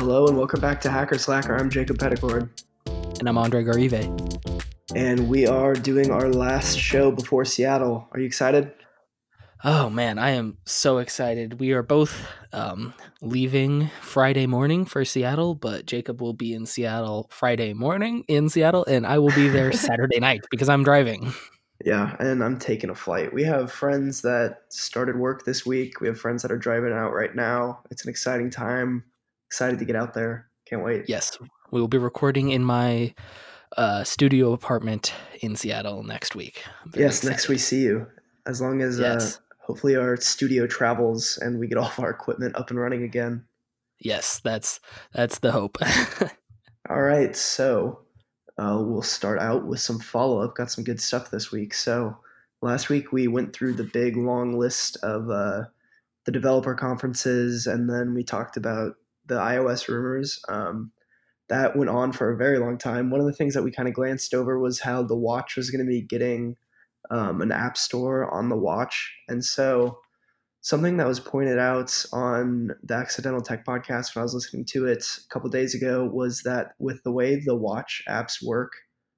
Hello and welcome back to Hacker Slacker. I'm Jacob Petticord, And I'm Andre Garive. and we are doing our last show before Seattle. Are you excited? Oh man, I am so excited. We are both leaving Friday morning for Seattle, but Jacob will be in Seattle Friday morning in Seattle, and I will be there Saturday night because I'm driving. Yeah, and I'm taking a flight. We have friends that started work this week. We have friends that are driving out right now. It's an exciting time. Excited to get out there. Can't wait. Yes, we will be recording in my studio apartment in Seattle next week. I'm very Yes, next we excited. see you. As long as Yes, hopefully our studio travels and we get all of our equipment up and running again. yes, that's the hope. All right, so we'll start out with some follow up. Got some good stuff this week. So last week we went through the big long list of the developer conferences, and then we talked about the iOS rumors. That went on for a very long time. One of the things that we kind of glanced over was how the watch was going to be getting an app store on the watch, and so something that was pointed out on the Accidental Tech podcast when I was listening to it a couple days ago was that with the way the watch apps work,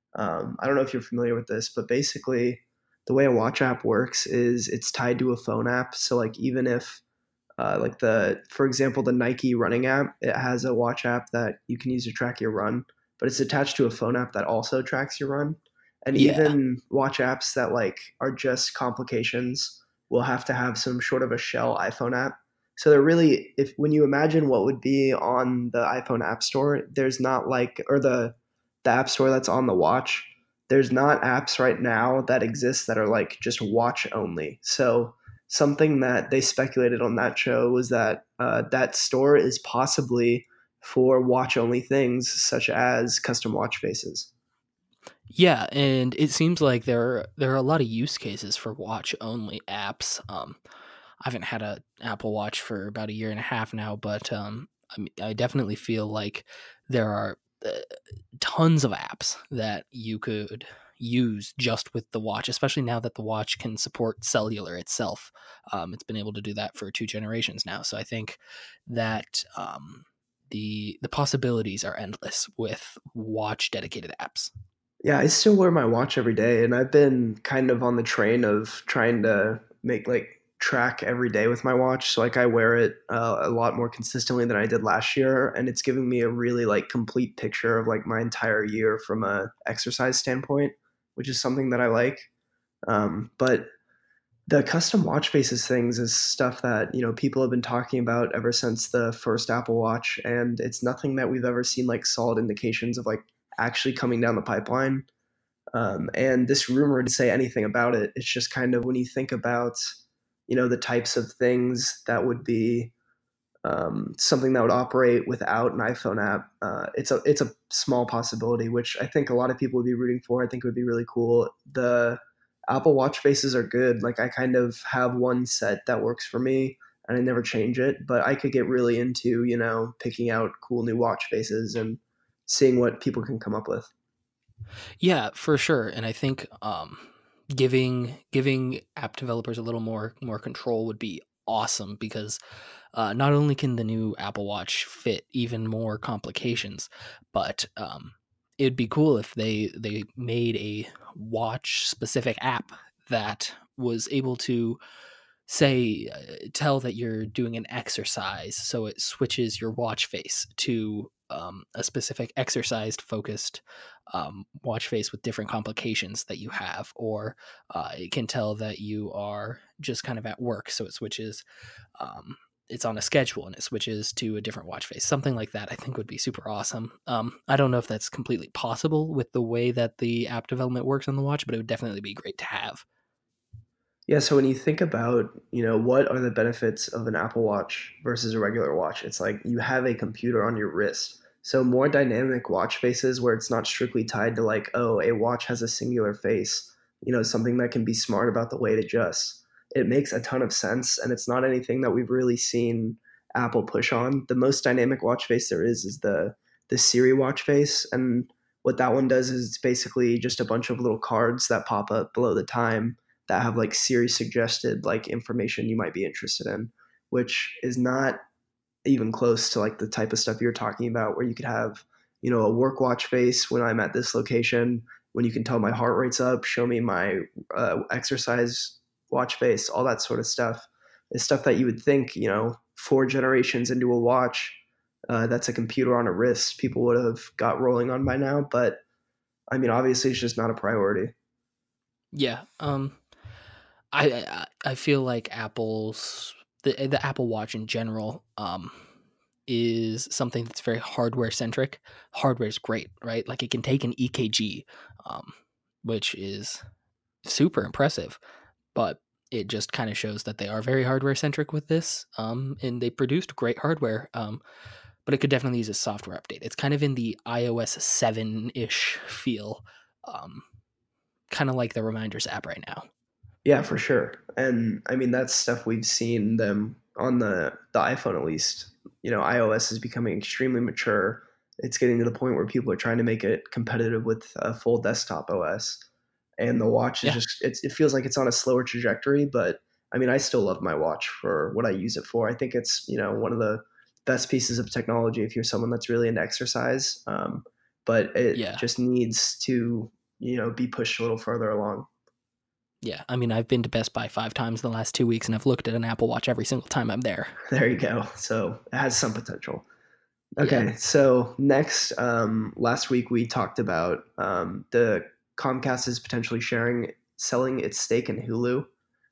I don't know if you're familiar with this, but basically the way a watch app works is it's tied to a phone app. So like even if like for example, the Nike running app, it has a watch app that you can use to track your run, but it's attached to a phone app that also tracks your run. And Yeah, even watch apps that like are just complications will have to have some sort of a shell iPhone app. So they're really, if when you imagine what would be on the iPhone App Store, there's not like, or the App Store that's on the watch, there's not apps right now that exist that are like just watch only. So something that they speculated on that show was that that store is possibly for watch only things such as custom watch faces. yeah, and it seems like there are a lot of use cases for watch only apps. I haven't had a Apple Watch for about a year and a half now, but I definitely feel like there are tons of apps that you could use just with the watch, especially now that the watch can support cellular itself. It's been able to do that for 2 generations now, so I think that the possibilities are endless with watch dedicated apps. Yeah, I still wear my watch every day, and I've been kind of on the train of trying to make like track every day with my watch. So like I wear it a lot more consistently than I did last year, and it's giving me a really like complete picture of like my entire year from a exercise standpoint, which is something that I like. But the custom watch faces things is stuff that people have been talking about ever since the first Apple Watch, and it's nothing that we've ever seen like solid indications of like actually coming down the pipeline. And this rumor didn't say anything about it. It's just kind of when you think about the types of things that would be something that would operate without an iPhone app. It's a small possibility, which I think a lot of people would be rooting for. I think it would be really cool. The Apple Watch faces are good. Like I kind of have one set that works for me, and I never change it. But I could get really into picking out cool new watch faces and seeing what people can come up with. Yeah, for sure. And I think giving app developers a little more control would be awesome because not only can the new Apple Watch fit even more complications, but it'd be cool if they made a watch specific app that was able to say tell that you're doing an exercise, so it switches your watch face to a specific exercise focused watch face with different complications that you have, or it can tell that you are just kind of at work, so it switches. It's on a schedule and it switches to a different watch face. Something like that, I think, would be super awesome. I don't know if that's completely possible with the way that the app development works on the watch, but it would definitely be great to have. Yeah, so when you think about, what are the benefits of an Apple Watch versus a regular watch, it's like you have a computer on your wrist. So more dynamic watch faces where it's not strictly tied to like, oh, a watch has a singular face, something that can be smart about the way it adjusts. It makes a ton of sense, and it's not anything that we've really seen Apple push on. The most dynamic watch face there is the Siri watch face, and what that one does is it's basically just a bunch of little cards that pop up below the time that have like Siri suggested like information you might be interested in, which is not even close to like the type of stuff you're talking about, where you could have, a work watch face when I'm at this location, when you can tell my heart rate's up, show me my exercise watch face, all that sort of stuff is stuff that you would think, 4 generations into a watch, that's a computer on a wrist, people would have got rolling on by now. But I mean, obviously, it's just not a priority. Yeah. I feel like the Apple Watch in general is something that's very hardware centric. Hardware is great, right? Like it can take an EKG, um, which is super impressive, but it just kind of shows that they are very hardware centric with this. And they produced great hardware. But it could definitely use a software update. It's kind of in the iOS 7 ish feel, um, kind of like the Reminders app right now. Yeah, for sure. And I mean, that's stuff we've seen them on the iPhone at least. iOS is becoming extremely mature. It's getting to the point where people are trying to make it competitive with a full desktop OS. And the watch is Yeah. just it feels like it's on a slower trajectory, but I mean, I still love my watch for what I use it for. I think it's, one of the best pieces of technology if you're someone that's really into exercise. But it Yeah. just needs to, be pushed a little further along. Yeah. I mean, I've been to Best Buy 5 times in the last 2 weeks and I've looked at an Apple Watch every single time I'm there. There you go. So it has some potential. Yeah. Okay, so next, last week we talked about the Comcast is potentially selling its stake in Hulu,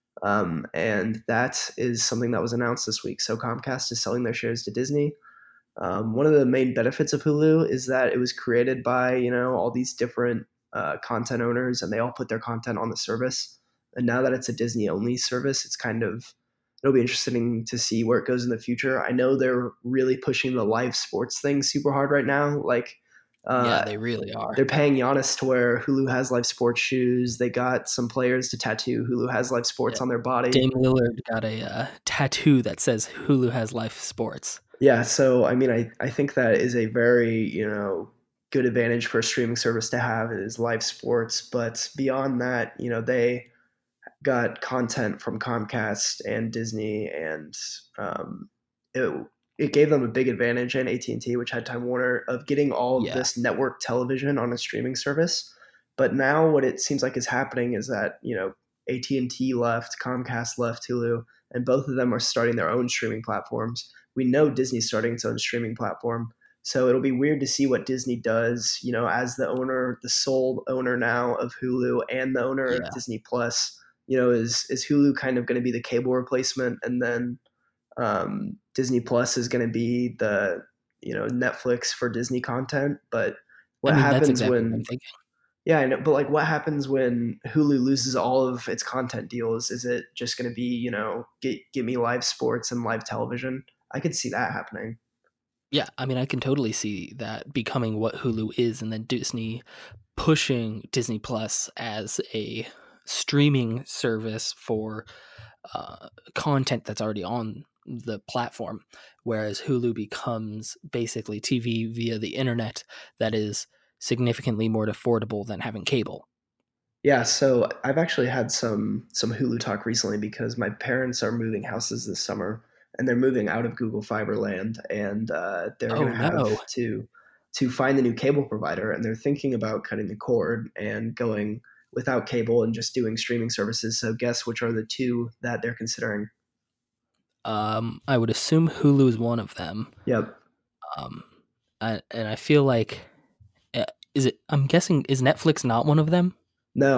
and that is something that was announced this week. So Comcast is selling their shares to Disney. One of the main benefits of Hulu is that it was created by all these different content owners, and they all put their content on the service. And now that it's a Disney only service, it'll be interesting to see where it goes in the future. I know they're really pushing the live sports thing super hard right now. Like Yeah, uh, they really they're are. paying Giannis to wear Hulu has live sports shoes. They got some players to tattoo Hulu has live Yeah. sports on their body. Dame Lillard got a tattoo that says Hulu has life sports. Yeah, so I mean, I think that is a very good advantage for a streaming service to have is live sports. But beyond that, they got content from Comcast and Disney, and it it gave them a big advantage, and AT&T, which had Time Warner, of getting all of Yeah. this network television on a streaming service. But now, what it seems like is happening is that AT&T left, Comcast left, Hulu, and both of them are starting their own streaming platforms. We know Disney's starting its own streaming platform. So it'll be weird to see what Disney does, as the owner, the sole owner now of Hulu and the owner of Yeah. Disney Plus. Is Hulu kind of going to be the cable replacement, and then Disney Plus is going to be the Netflix for Disney content? But I what mean, that's happens exactly what I'm when thinking. yeah, I know, but like what happens when Hulu loses all of its content deals? Is it just going to be get me live sports and live television? I could see that happening. Yeah, I mean, I can totally see that becoming what Hulu is, and then Disney pushing Disney Plus as a streaming service for content that's already on the platform, whereas Hulu becomes basically TV via the internet that is significantly more affordable than having cable. Yeah, so I've actually had some Hulu talk recently because my parents are moving houses this summer, and they're moving out of Google Fiber land, and they're Oh going to have no. to find a new cable provider, and they're thinking about cutting the cord and going without cable and just doing streaming services. So guess which are the two that they're considering? I would assume Hulu is one of them. Yep. Um, and I feel like is it? I'm guessing is Netflix not one of them? No,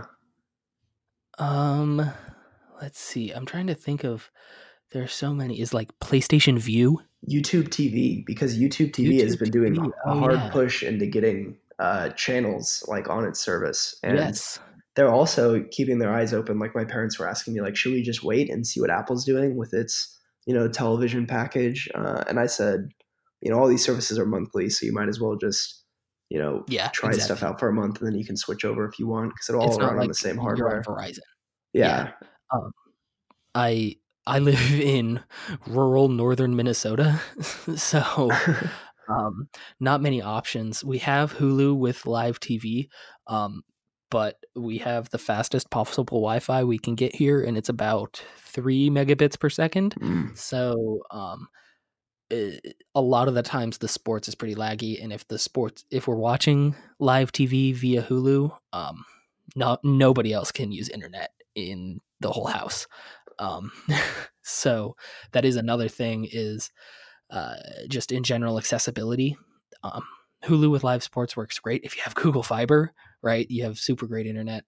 Um, let's see. I'm trying to think of. There are so many. Is like PlayStation View, YouTube TV, because YouTube TV has YouTube been doing TV. a Oh hard yeah. push into getting channels like on its service, and Yes. they're also keeping their eyes open. Like my parents were asking me, like, should we just wait and see what Apple's doing with its television package? And I said, all these services are monthly, so you might as well just Yeah. try stuff Exactly. out for a month, and then you can switch over if you want because it'll all It's not run on like the same you're on hardware. Verizon. Yeah. Yeah, Um, I I live in rural northern Minnesota, so um, not many options. We have Hulu with live TV, um, but we have the fastest possible Wi-Fi we can get here, and it's about 3 megabits per second. mm. So a lot of the times the sports is pretty laggy, and if we're watching live TV via Hulu, nobody else can use internet in the whole house. Um, so that is another thing, is just in general accessibility. Um, Hulu with live sports works great if you have Google Fiber, right? You have super great internet.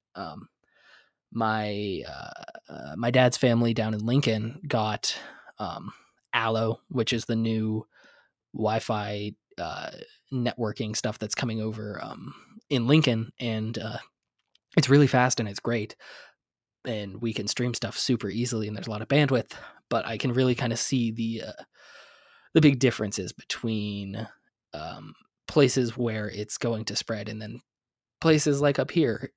My dad's family down in Lincoln got Allo, which is the new Wi-Fi networking stuff that's coming over in Lincoln, and it's really fast and it's great, and we can stream stuff super easily, and there's a lot of bandwidth. But I can really kind of see the big differences between places where it's going to spread, and then places like up here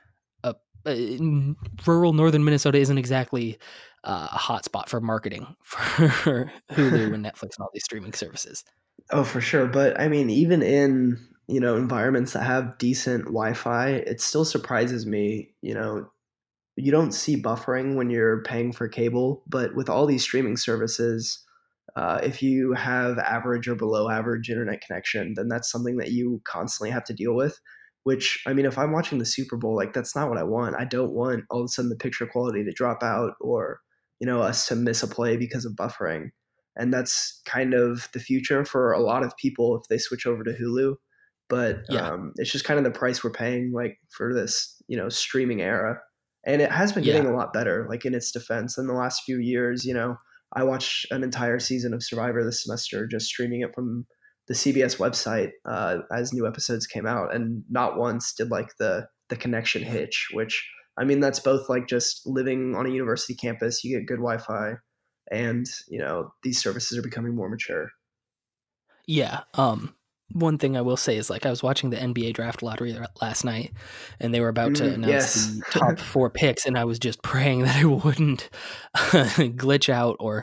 in rural northern Minnesota isn't exactly a hot spot for marketing for Hulu and Netflix and all these streaming services. Oh, for sure. But I mean, even in, environments that have decent Wi-Fi, it still surprises me, you don't see buffering when you're paying for cable, but with all these streaming services, if you have average or below average internet connection, then that's something that you constantly have to deal with. Which, I mean, if I'm watching the Super Bowl, like that's not what I want. I don't want all of a sudden the picture quality to drop out, or, us to miss a play because of buffering. And that's kind of the future for a lot of people if they switch over to Hulu. But Yeah, it's just kind of the price we're paying, like for this, streaming era. And it has been yeah, getting a lot better, like in its defense. In the last few years, I watched an entire season of Survivor this semester, just streaming it from the CBS website as new episodes came out, and not once did like the connection hitch. Which, I mean, that's both like just living on a university campus, you get good Wi-Fi, and these services are becoming more mature. yeah. One thing I will say is, like, I was watching the NBA draft lottery last night, and they were about to announce Yes. the top 4 picks, and I was just praying that it wouldn't glitch out or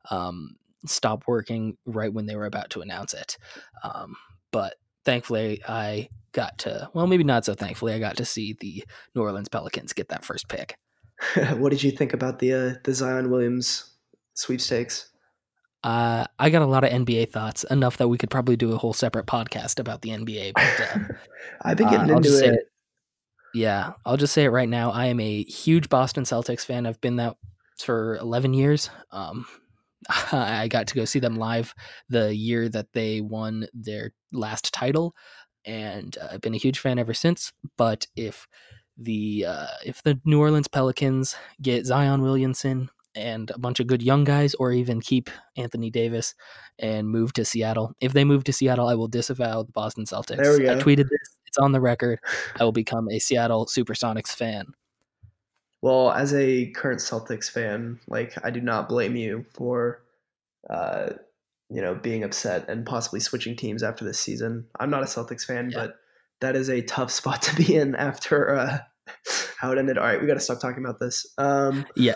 stop working right when they were about to announce it. But thankfully, I got to, well, maybe not so thankfully, I got to see the New Orleans Pelicans get that first pick. What did you think about the Zion Williams sweepstakes? I got a lot of NBA thoughts, enough that we could probably do a whole separate podcast about the NBA. But I've been getting I'll into just say it. it. Yeah, I'll just say it right now. I am a huge Boston Celtics fan. I've been that for 11 years. I got to go see them live the year that they won their last title, and I've been a huge fan ever since. But if the New Orleans Pelicans get Zion Williamson and a bunch of good young guys, or even keep Anthony Davis and move to Seattle, if they move to Seattle, I will disavow the Boston There Celtics. we I go. tweeted this; it's on the record. I will become a Seattle SuperSonics fan. Well, as a current Celtics fan, like I do not blame you for uh, being upset and possibly switching teams after this season. I'm not a Celtics fan, Yeah, but that is a tough spot to be in after how it ended. All right, we got to stop talking about this. yeah,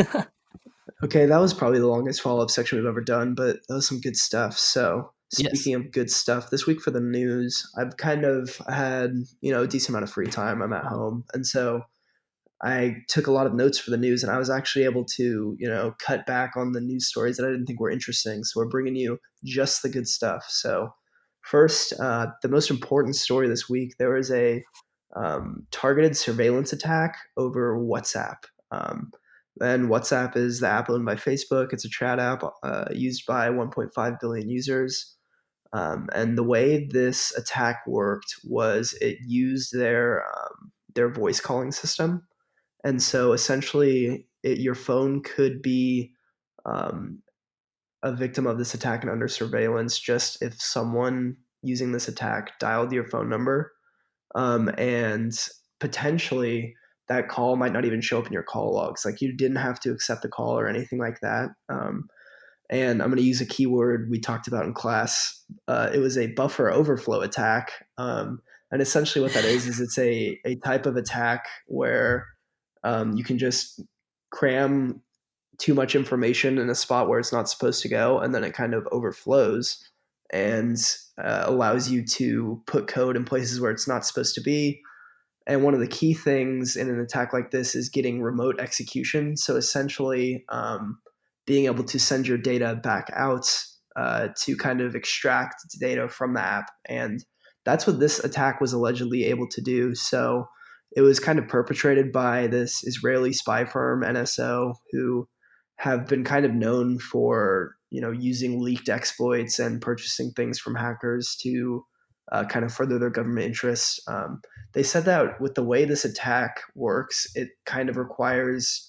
Okay, that was probably the longest follow up section we've ever done, but that was some good stuff. So, yes, speaking of good stuff, this week for the news, I've kind of had, a decent amount of free time. I'm at home. And so I took a lot of notes for the news, and I was actually able to, cut back on the news stories that I didn't think were interesting. So, we're bringing you just the good stuff. So, first, the most important story this week, there was a targeted surveillance attack over WhatsApp. Um, and WhatsApp is the app owned by Facebook. It's a chat app used by 1.5 billion users. And the way this attack worked was it used their voice calling system, and so essentially, your phone could be um, a victim of this attack and under surveillance just if someone using this attack dialed your phone number, and potentially that call might not even show up in your call logs. Like you didn't have to accept the call or anything like that. And I'm going to use a keyword we talked about in class. It was a buffer overflow attack. And essentially, what that is it's a type of attack where you can just cram too much information in a spot where it's not supposed to go, and then it kind of overflows and allows you to put code in places where it's not supposed to be. And one of the key things in an attack like this is getting remote execution. So essentially, being able to send your data back out to kind of extract data from the app. And that's what this attack was allegedly able to do. So it was kind of perpetrated by this Israeli spy firm, NSO, who have been kind of known for using leaked exploits and purchasing things from hackers to kind of further their government interests. They said that with the way this attack works, it kind of requires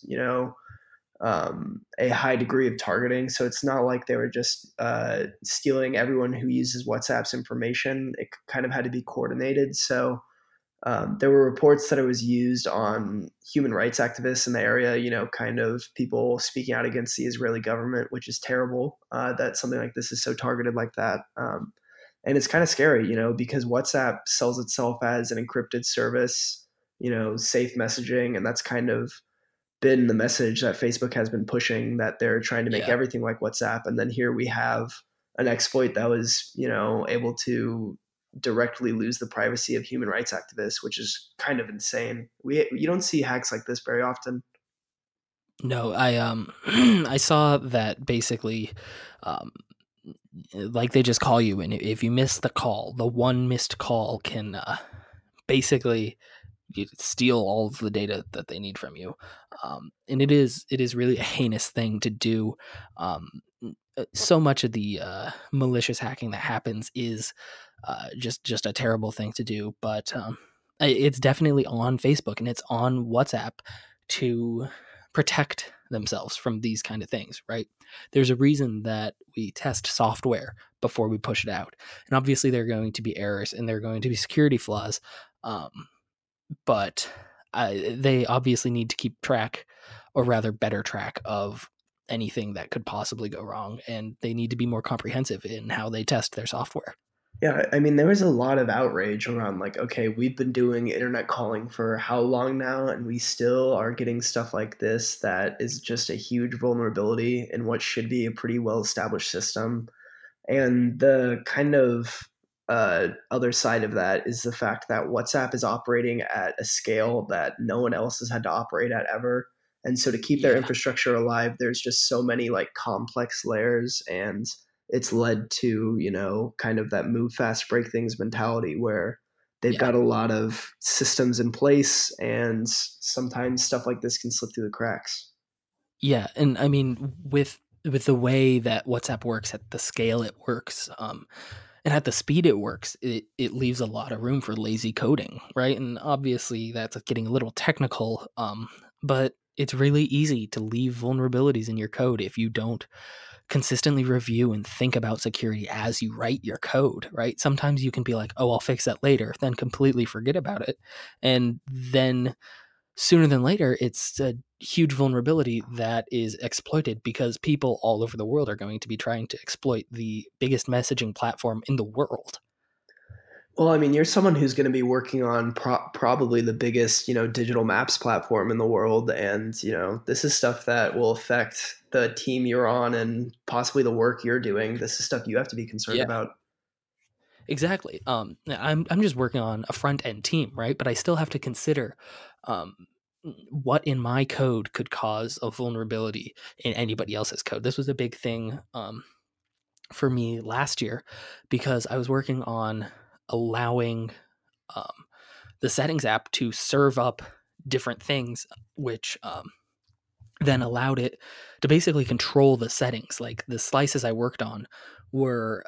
a high degree of targeting. So it's not like they were just stealing everyone who uses WhatsApp's information. It kind of had to be coordinated. So there were reports that it was used on human rights activists in the area, kind of people speaking out against the Israeli government, which is terrible that something like this is so targeted like that. And it's kind of scary, because WhatsApp sells itself as an encrypted service, safe messaging. And that's kind of been the message that Facebook has been pushing, that they're trying to make Yeah. everything like WhatsApp. And then here we have an exploit that was, able to directly lose the privacy of human rights activists, which is kind of insane. You don't see hacks like this very often. No, I saw that basically, um, like they just call you, and if you miss the call, the one missed call can basically steal all of the data that they need from you. And it is really a heinous thing to do. Um, so much of the malicious hacking that happens is just a terrible thing to do. But it's definitely on Facebook and it's on WhatsApp to protect themselves from these kind of things, right? There's a reason that we test software before we push it out. And obviously there are going to be errors and there are going to be security flaws. Um, but they obviously need to keep track, or rather better track, of anything that could possibly go wrong, and they need to be more comprehensive in how they test their software. Yeah, I mean, there was a lot of outrage around, like, okay, we've been doing internet calling for how long now, and we still are getting stuff like this that is just a huge vulnerability in what should be a pretty well established system. And the kind of other side of that is the fact that WhatsApp is operating at a scale that no one else has had to operate at ever. And so to keep their Yeah, infrastructure alive, there's just so many like complex layers, and it's led to, kind of that move fast, break things mentality where they've yeah, got a lot of systems in place, and sometimes stuff like this can slip through the cracks. yeah. And I mean, with the way that WhatsApp works, at the scale it works, and at the speed it works, it leaves a lot of room for lazy coding, right? And obviously that's getting a little technical, but it's really easy to leave vulnerabilities in your code if you don't consistently review and think about security as you write your code, right? Sometimes you can be like, oh, I'll fix that later, then completely forget about it. And then sooner than later, it's a huge vulnerability that is exploited because people all over the world are going to be trying to exploit the biggest messaging platform in the world. Well, I mean, you're someone who's going to be working on probably the biggest, digital maps platform in the world, and this is stuff that will affect the team you're on and possibly the work you're doing. This is stuff you have to be concerned Yeah, about. exactly. I'm just working on a front end team, right? But I still have to consider um, what in my code could cause a vulnerability in anybody else's code. This was a big thing for me last year because I was working on allowing um, the settings app to serve up different things, which then allowed it to basically control the settings. Like the slices I worked on were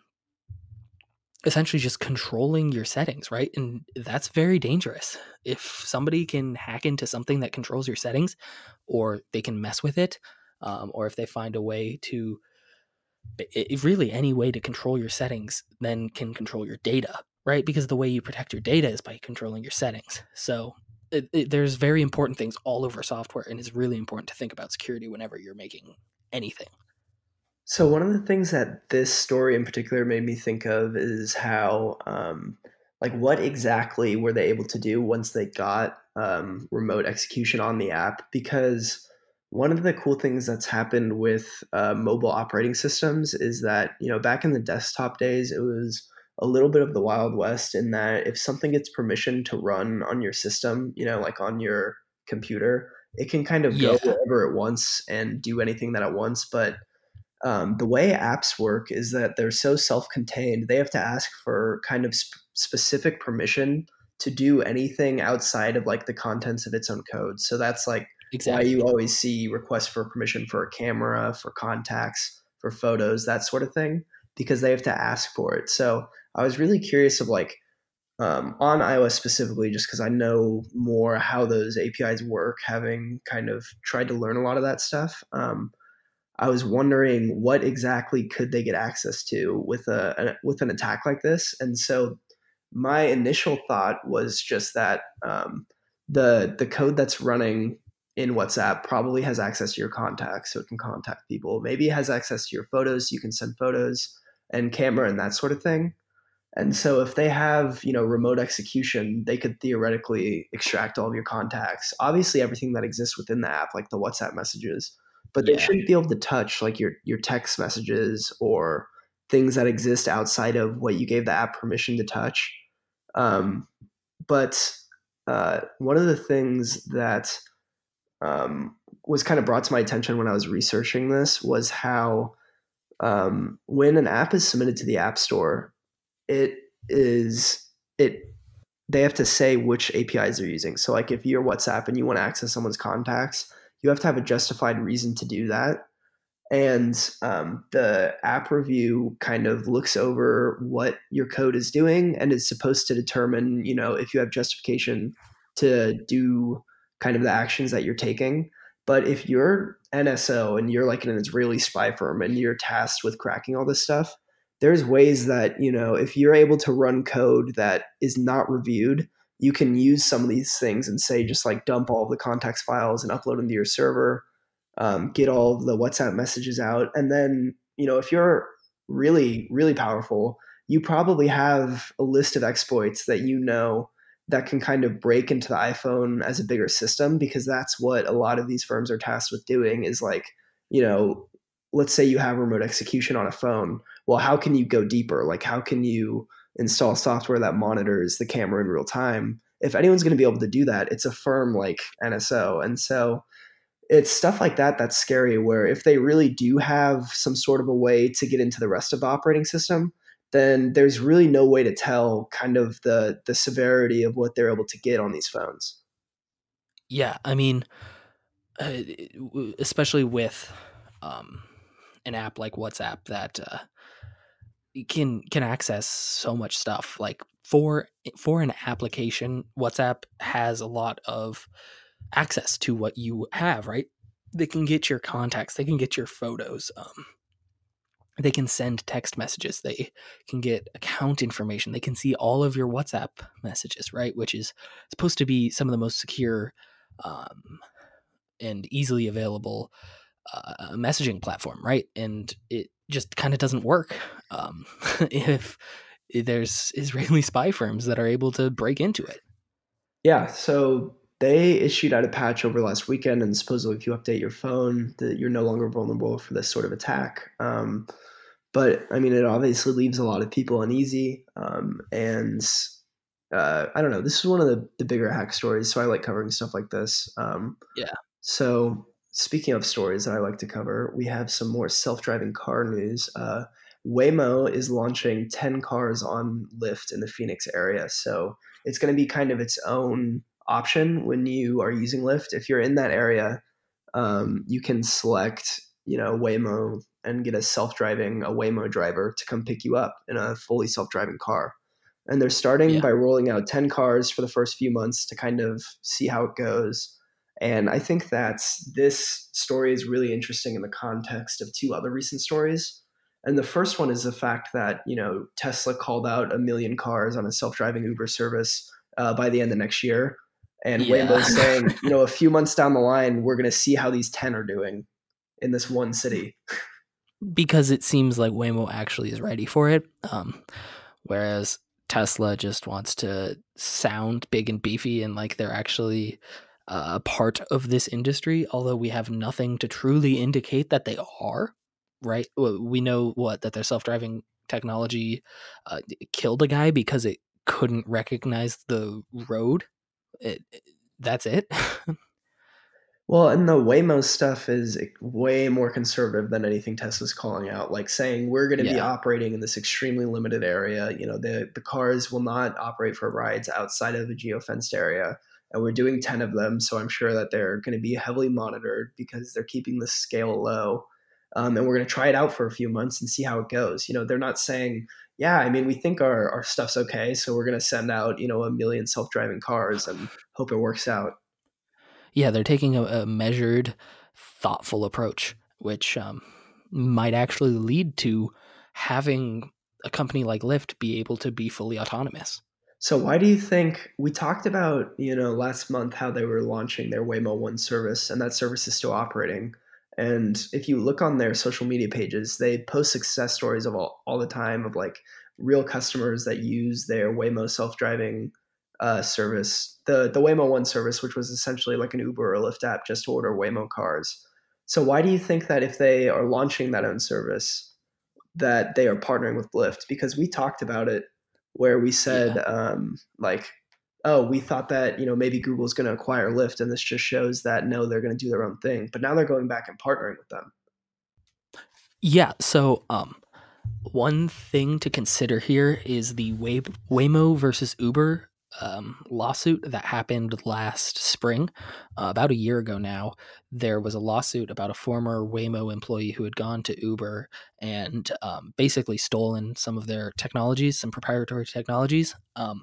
essentially just controlling your settings, right? And that's very dangerous. If somebody can hack into something that controls your settings, or they can mess with it, or if they find a way to, really any way to control your settings, then can control your data, right? Because the way you protect your data is by controlling your settings. So there's very important things all over software, and it's really important to think about security whenever you're making anything. So one of the things that this story in particular made me think of is how, like, what exactly were they able to do once they got remote execution on the app? Because one of the cool things that's happened with mobile operating systems is that, back in the desktop days, it was a little bit of the Wild West in that if something gets permission to run on your system, like on your computer, it can kind of go Yeah, wherever it wants and do anything that it wants. But The way apps work is that they're so self-contained. They have to ask for kind of specific permission to do anything outside of like the contents of its own code. So that's like why you Exactly. always see requests for permission for a camera, for contacts, for photos, that sort of thing, because they have to ask for it. So I was really curious of like on iOS specifically, just because I know more how those APIs work, having kind of tried to learn a lot of that stuff. I was wondering what exactly could they get access to with with an attack like this, and so my initial thought was just that the code that's running in WhatsApp probably has access to your contacts, so it can contact people. Maybe it has access to your photos, so you can send photos and camera and that sort of thing. And so if they have, remote execution, they could theoretically extract all of your contacts. Obviously everything that exists within the app, like the WhatsApp messages, but they Yeah. shouldn't be able to touch like your text messages or things that exist outside of what you gave the app permission to touch. Um, but one of the things that um, was kind of brought to my attention when I was researching this was how when an app is submitted to the App Store, it is it they have to say which APIs they're using. So like if you're WhatsApp and you want to access someone's contacts, you have to have a justified reason to do that. And the app review kind of looks over what your code is doing and is supposed to determine, if you have justification to do kind of the actions that you're taking. But if you're NSO and you're like an Israeli spy firm and you're tasked with cracking all this stuff, there's ways that, if you're able to run code that is not reviewed, you can use some of these things and say, just like dump all of the context files and upload them to your server, get all of the WhatsApp messages out. And then, if you're really, really powerful, you probably have a list of exploits that that can kind of break into the iPhone as a bigger system, because that's what a lot of these firms are tasked with doing is like, you know, let's say you have remote execution on a phone. Well, how can you go deeper? Like, how can you install software that monitors the camera in real time? If anyone's going to be able to do that, it's a firm like NSO. And so it's stuff like that that's scary, where if they really do have some sort of a way to get into the rest of the operating system, then there's really no way to tell kind of the severity of what they're able to get on these phones. Yeah. I mean, especially with um, an app like WhatsApp that can access so much stuff. Like for an application, WhatsApp has a lot of access to what you have. Right? They can get your contacts. They can get your photos. They can send text messages. They can get account information. They can see all of your WhatsApp messages. Right? Which is supposed to be some of the most secure um, and easily available messaging platform, right? And it just kind of doesn't work if there's Israeli spy firms that are able to break into it. Yeah, so they issued out a patch over last weekend, and supposedly if you update your phone, that you're no longer vulnerable for this sort of attack. But I mean, it obviously leaves a lot of people uneasy. And I don't know. This is one of the bigger hack stories, so I like covering stuff like this. Yeah, So speaking of stories that I like to cover, we have some more self-driving car news. Waymo is launching 10 cars on Lyft in the Phoenix area. So it's going to be kind of its own option when you are using Lyft. If you're in that area, you can select, Waymo and get a Waymo driver to come pick you up in a fully self-driving car. And they're starting yeah, by rolling out 10 cars for the first few months to kind of see how it goes. And I think that this story is really interesting in the context of two other recent stories. And the first one is the fact that, Tesla called out 1 million cars on a self-driving Uber service by the end of next year. And yeah. Waymo's saying, a few months down the line, we're going to see how these 10 are doing in this one city. Because it seems like Waymo actually is ready for it, whereas Tesla just wants to sound big and beefy and like they're actually a part of this industry. Although we have nothing to truly indicate that they are. Right? We know that their self-driving technology killed a guy because it couldn't recognize the road. That's it. Well, and the Waymo stuff is way more conservative than anything Tesla's calling out, like saying we're going to be Yeah. operating in this extremely limited area. You know, the cars will not operate for rides outside of the geofenced area, and we're doing 10 of them. So I'm sure that they're going to be heavily monitored because they're keeping the scale low. And we're going to try it out for a few months and see how it goes. You know, they're not saying, yeah, I mean, we think our stuff's okay, so we're going to send out, you know, a million self-driving cars and hope it works out. Yeah, they're taking a measured, thoughtful approach, which might actually lead to having a company like Lyft be able to be fully autonomous. So why do you think we talked about, you know, last month how they were launching their Waymo One service and that service is still operating? And if you look on their social media pages, they post success stories of all the time of like real customers that use their Waymo self-driving service, the Waymo One service, which was essentially like an Uber or Lyft app just to order Waymo cars. So why do you think that if they are launching that own service, that they are partnering with Lyft? Because we talked about it where we said Yeah. like, oh, we thought that, you know, maybe Google's going to acquire Lyft, and this just shows that no, they're going to do their own thing. But now they're going back and partnering with them. Yeah. So, one thing to consider here is the Waymo versus Uber lawsuit that happened last spring. About a year ago now, there was a lawsuit about a former Waymo employee who had gone to Uber and basically stolen some of their technologies, some proprietary technologies.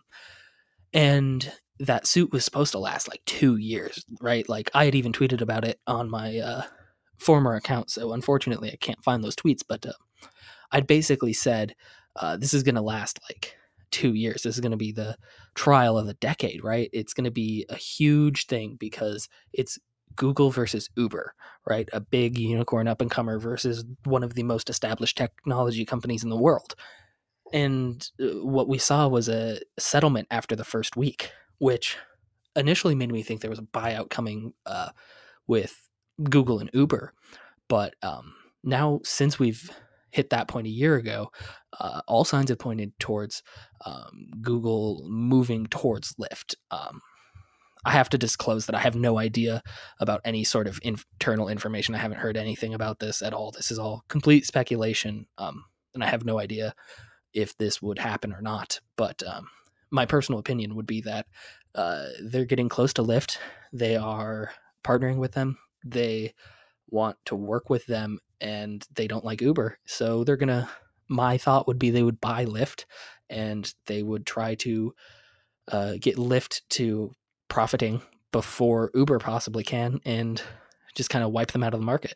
And that suit was supposed to last like 2 years, right? Like I had even tweeted about it on my former account. So unfortunately, I can't find those tweets, but I'd basically said, this is going to last like 2 years. This is going to be the trial of the decade, right? It's going to be a huge thing because it's Google versus Uber, right? A big unicorn up and comer versus one of the most established technology companies in the world. And what we saw was a settlement after the first week, which initially made me think there was a buyout coming with Google and Uber. But now, since we've hit that point a year ago, all signs have pointed towards Google moving towards Lyft. I have to disclose that I have no idea about any sort of internal information. I haven't heard anything about this at all. This is all complete speculation, and I have no idea if this would happen or not. But my personal opinion would be that they're getting close to Lyft. They are partnering with them. They want to work with them, and they don't like Uber. So they're going to, my thought would be they would buy Lyft and they would try to get Lyft to profiting before Uber possibly can and just kind of wipe them out of the market.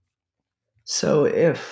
So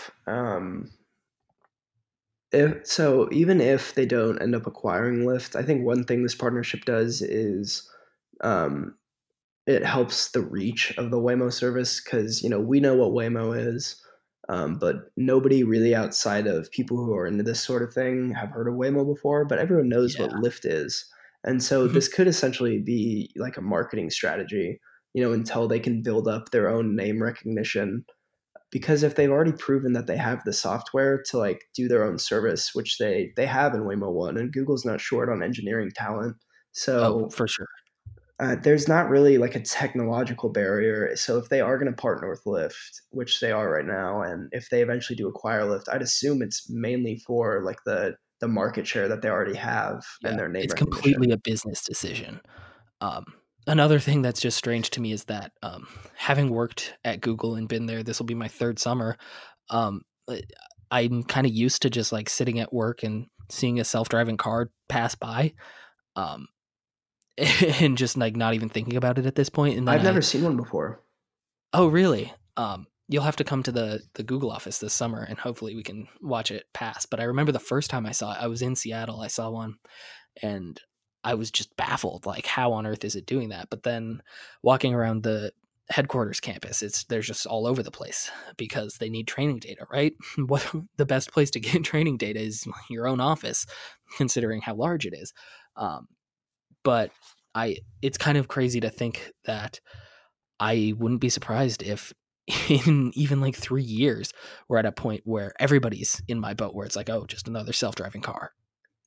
so even if they don't end up acquiring Lyft, I think one thing this partnership does is um, it helps the reach of the Waymo service because, you know, we know what Waymo is, but nobody really outside of people who are into this sort of thing have heard of Waymo before. But everyone knows Yeah. what Lyft is, and so Mhm. this could essentially be like a marketing strategy, you know, until they can build up their own name recognition. Because if they've already proven that they have the software to like do their own service, which they have in Waymo One, and Google's not short on engineering talent, Oh, so for sure. there's not really like a technological barrier. So if they are going to partner with Lyft, which they are right now, and if they eventually do acquire Lyft, I'd assume it's mainly for like the market share that they already have Yeah. and their name It's recognition. completely a business decision. Um, Another thing that's just strange to me is that having worked at Google and been there, this will be my third summer. Um, uh, I'm kind of used to just like sitting at work and seeing a self-driving car pass by, um, and just like not even thinking about it at this point. And then I've never seen one before. oh really? You'll have to come to the Google office this summer, and hopefully we can watch it pass. But I remember the first time I saw it, I was in Seattle. I saw one, and I was just baffled, like how on earth is it doing that? But then walking around the headquarters campus, it's they're just all over the place because they need training data, right? What the best place to get training data is your own office, considering how large it is. Um, but it's kind of crazy to think that I wouldn't be surprised if in even like 3 years we're at a point where everybody's in my boat where it's like, oh, just another self-driving car.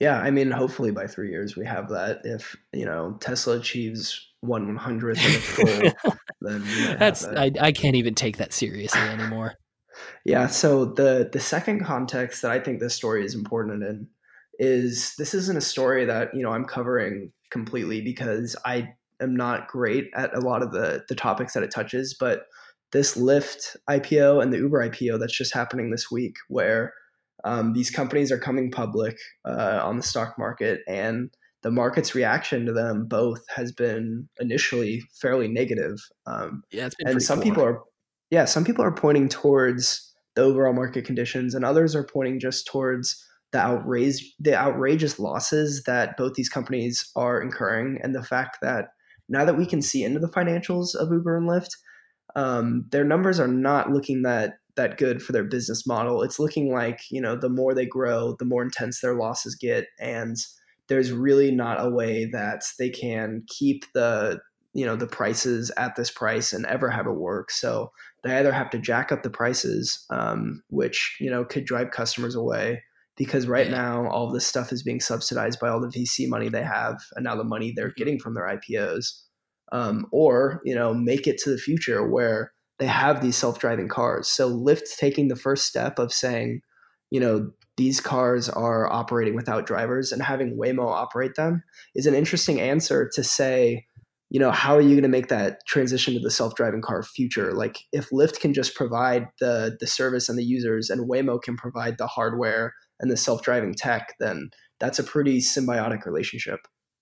Yeah, I mean, hopefully by 3 years we have that. If Tesla achieves 1/100th of its goal, then we might have That's that. I can't even take that seriously anymore. Yeah. So the second context that I think this story is important in is this isn't a story that I'm covering completely because I am not great at a lot of the topics that it touches, but this Lyft IPO and the Uber IPO that's just happening this week, where these companies are coming public on the stock market, and the market's reaction to them both has been initially fairly negative. Yeah, it's been And pretty some poor. people are, yeah, some people are pointing towards the overall market conditions, and others are pointing just towards the outrageous losses that both these companies are incurring, and the fact that now that we can see into the financials of Uber and Lyft, their numbers are not looking that good for their business model. It's looking like the more they grow, the more intense their losses get, and there's really not a way that they can keep the prices at this price and ever have it work. So they either have to jack up the prices, which could drive customers away. Because right Yeah. now, all this stuff is being subsidized by all the VC money they have, and now the money they're Mhm. getting from their IPOs, or make it to the future where they have these self-driving cars. So Lyft's taking the first step of saying, these cars are operating without drivers, and having Waymo operate them is an interesting answer to say, how are you going to make that transition to the self-driving car future? Like if Lyft can just provide the service and the users, and Waymo can provide the hardware and the self-driving tech, then that's a pretty symbiotic relationship.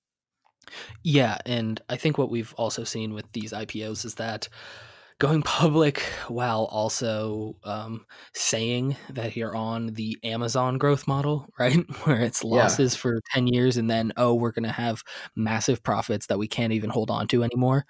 Yeah, and I think what we've also seen with these IPOs is that going public while also saying that you're on the Amazon growth model, right? Where it's Yeah. losses for 10 years and then, oh, we're going to have massive profits that we can't even hold on to anymore.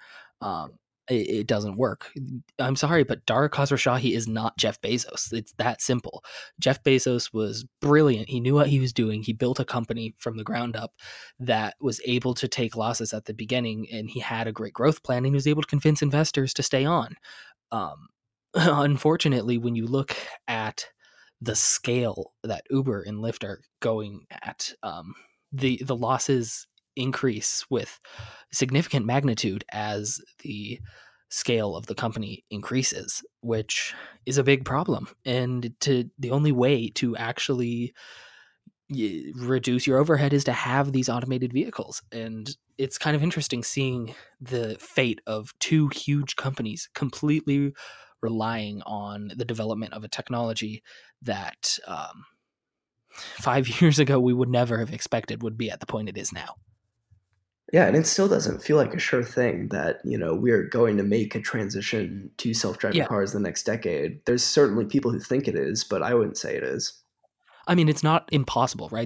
It doesn't work. I'm sorry, but Dara Khosrowshahi is not Jeff Bezos. It's that simple. Jeff Bezos was brilliant. He knew what he was doing. He built a company from the ground up that was able to take losses at the beginning, and he had a great growth plan, and he was able to convince investors to stay on. um, Unfortunately, when you look at the scale that Uber and Lyft are going at, the losses increase with significant magnitude as the scale of the company increases, which is a big problem. And to the only way to actually reduce your overhead is to have these automated vehicles. And it's kind of interesting seeing the fate of two huge companies completely relying on the development of a technology that 5 years ago we would never have expected would be at the point it is now. Yeah, and it still doesn't feel like a sure thing that, we're going to make a transition to self-driving Yeah, cars the next decade. There's certainly people who think it is, but I wouldn't say it is. I mean, it's not impossible, right?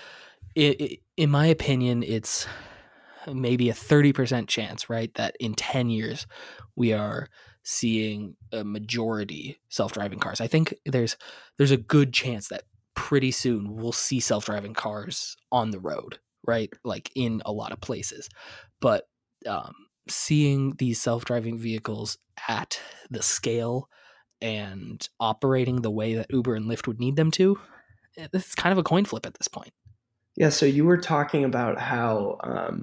In my opinion, it's maybe a 30% chance, right, that in 10 years we are seeing a majority self-driving cars. I think there's a good chance that pretty soon we'll see self-driving cars on the road, right? Like in a lot of places. But um, seeing these self-driving vehicles at the scale and operating the way that Uber and Lyft would need them to, it's kind of a coin flip at this point. Yeah, so you were talking about how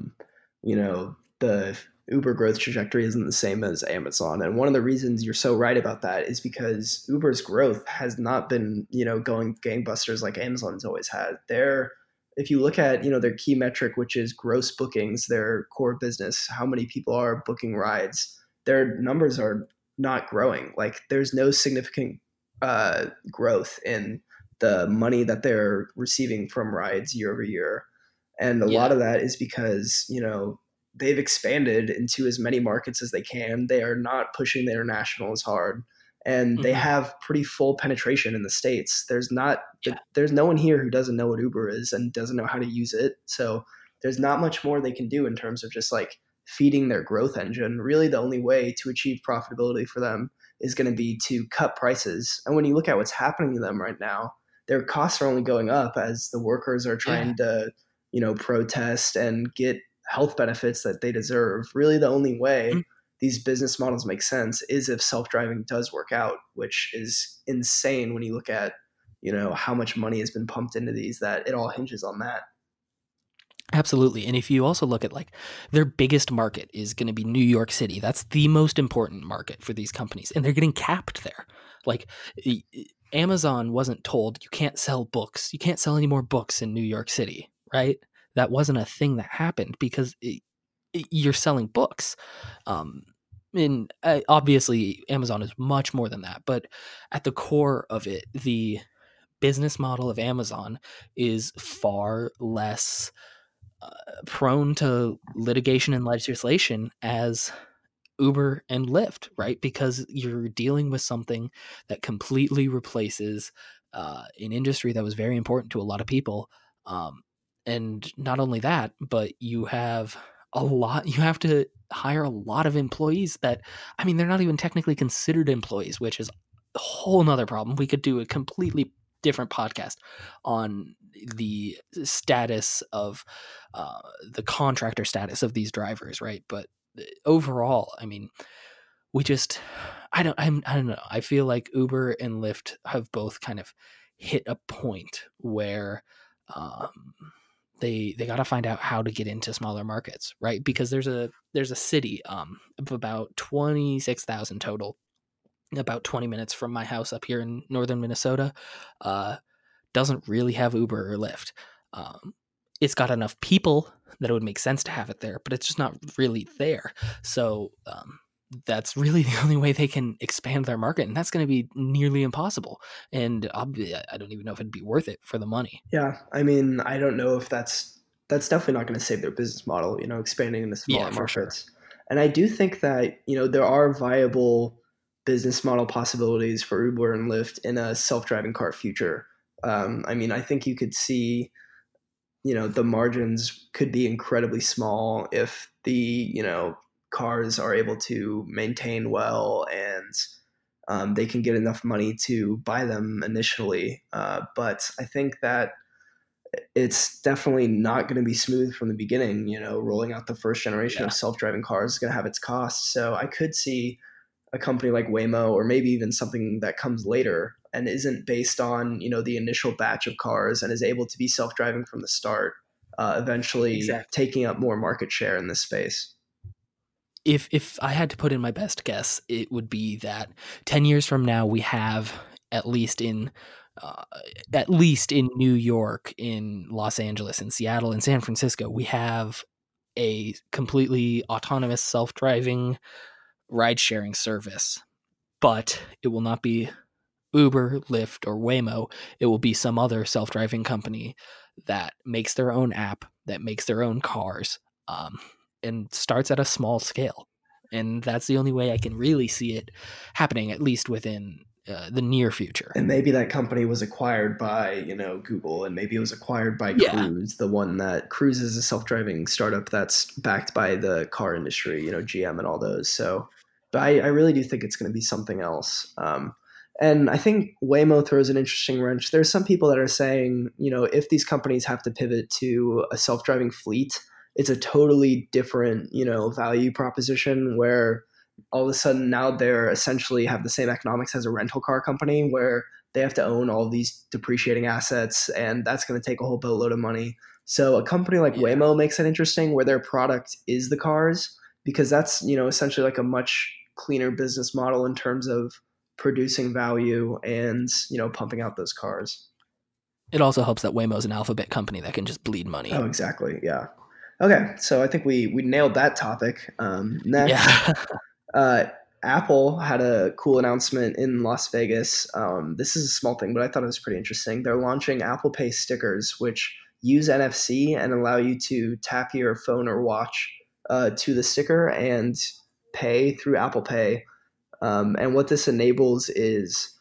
the Uber growth trajectory isn't the same as Amazon, and one of the reasons you're so right about that is because Uber's growth has not been going gangbusters like Amazon's always had. If you look at their key metric, which is gross bookings, their core business, how many people are booking rides, their numbers are not growing. Like there's no significant growth in the money that they're receiving from rides year over year. And a lot Yeah. of that is because, they've expanded into as many markets as they can. They are not pushing the international as hard. And they Hmm. have pretty full penetration in the States. Yeah. There's no one here who doesn't know what Uber is and doesn't know how to use it. So there's not much more they can do in terms of just like feeding their growth engine. Really the only way to achieve profitability for them is going to be to cut prices. And when you look at what's happening to them right now, their costs are only going up as the workers are Yeah. trying to, protest and get health benefits that they deserve. Really, the only way these business models make sense is if self-driving does work out, which is insane when you look at, how much money has been pumped into these, that it all hinges on that. Absolutely. And if you also look at like their biggest market is going to be New York City. That's the most important market for these companies. And they're getting capped there. Like Amazon wasn't told you can't sell books. You can't sell any more books in New York City, right? That wasn't a thing that happened because you're selling books. Um, and obviously, Amazon is much more than that. But at the core of it, the business model of Amazon is far less prone to litigation and legislation as Uber and Lyft, right? Because you're dealing with something that completely replaces an industry that was very important to a lot of people. Um, and not only that, but you have to hire a lot of employees that, I mean, they're not even technically considered employees, which is a whole nother problem. We could do a completely different podcast on the status of the contractor status of these drivers, right? But overall, I mean, we just I don't know. I feel like Uber and Lyft have both kind of hit a point where um, they got to find out how to get into smaller markets, right? Because there's a city of about 26,000 total, about 20 minutes from my house up here in northern Minnesota. Doesn't really have Uber or Lyft. Um, it's got enough people that it would make sense to have it there, but it's just not really there. So that's really the only way they can expand their market, and that's going to be nearly impossible. And I don't even know if it'd be worth it for the money. Yeah, I mean, I don't know if that's definitely not going to save their business model, expanding into Yeah, smaller for sure. markets. And I do think that, there are viable business model possibilities for Uber and Lyft in a self-driving car future. I mean, I think you could see, the margins could be incredibly small if the, cars are able to maintain well and they can get enough money to buy them initially. But I think that it's definitely not going to be smooth from the beginning. Rolling out the first generation of Yeah. self-driving cars is going to have its costs. So I could see a company like Waymo, or maybe even something that comes later and isn't based on the initial batch of cars and is able to be self-driving from the start, eventually Exactly. taking up more market share in this space. If I had to put in my best guess, it would be that 10 years from now we have at least in uh, at least in New York, in Los Angeles, in Seattle, in San Francisco, we have a completely autonomous self-driving ride-sharing service, but it will not be Uber, Lyft, or Waymo. It will be some other self-driving company that makes their own app, that makes their own cars, um, and starts at a small scale. And that's the only way I can really see it happening, at least within the near future. And maybe that company was acquired by Google, and maybe it was acquired by Yeah, Cruise. The one that Cruise is a self-driving startup that's backed by the car industry, GM and all those. So, but I really do think it's going to be something else. And I think Waymo throws an interesting wrench. There's some people that are saying, if these companies have to pivot to a self-driving fleet, it's a totally different, value proposition where all of a sudden now they're essentially have the same economics as a rental car company where they have to own all these depreciating assets, and that's going to take a whole boatload of money. So a company like yeah. Waymo makes it interesting where their product is the cars, because that's essentially like a much cleaner business model in terms of producing value and pumping out those cars. It also helps that Waymo's an alphabet company that can just bleed money. Oh, exactly. Yeah. Okay, so I think we nailed that topic. Next, Yeah. Uh, Apple had a cool announcement in Las Vegas. This is a small thing, but I thought it was pretty interesting. They're launching Apple Pay stickers, which use NFC and allow you to tap your phone or watch to the sticker and pay through Apple Pay. And what this enables is